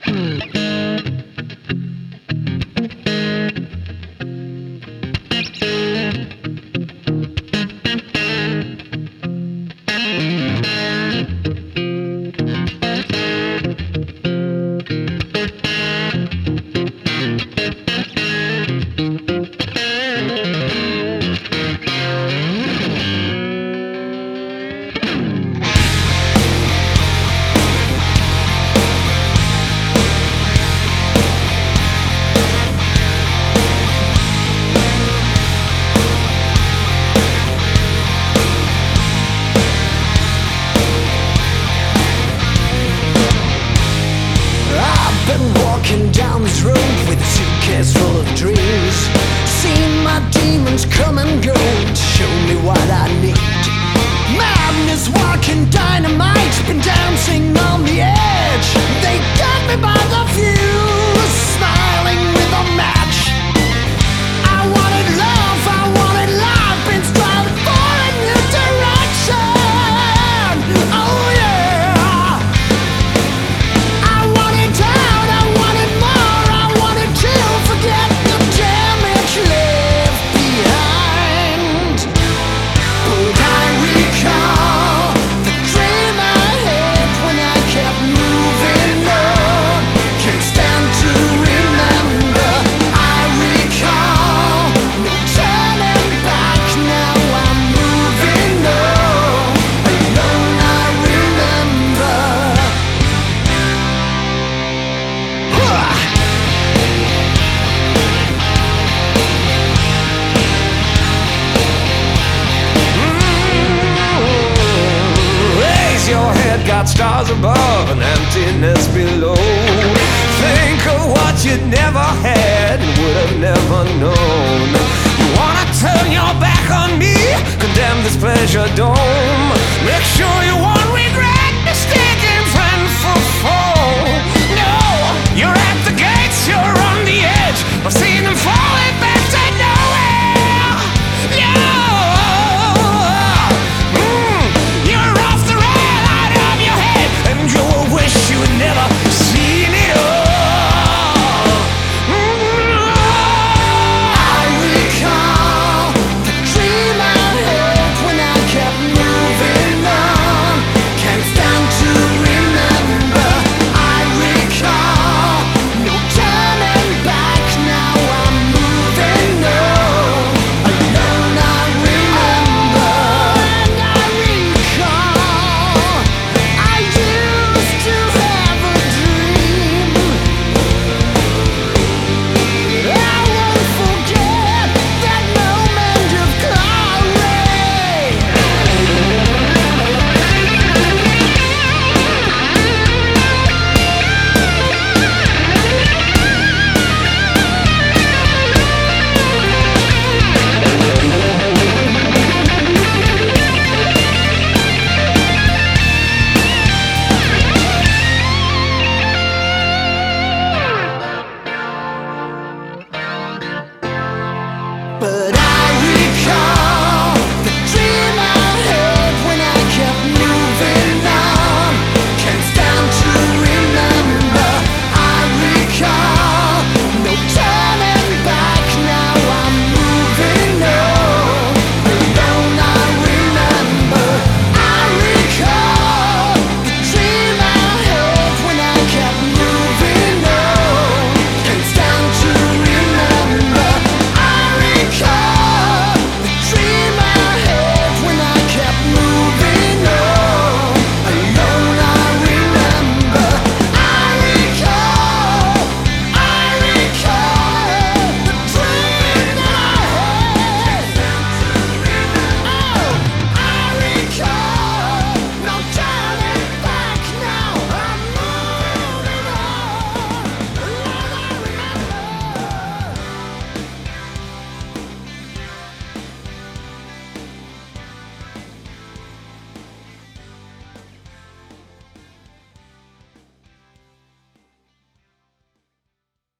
Walking down this road with a suitcase full of dreams, seeing my demons come and go to show me what I need. Madness, walking dynamite, been dancing on the edge. They got me by the fuse, smiling with a match. I wanted love, I wanted life, been striving for a new direction. Oh yeah, I wanted down, I wanted more, I wanted to forget the damage left behind. But I recall the dream I had when I kept moving on. Can't stand to remember. I recall no turning back. Now I'm moving on. Alone I remember. Raise your head, got stars above and emptiness below. Think of what you'd never had and would have never known. You wanna turn your back on me, condemn this pleasure dome.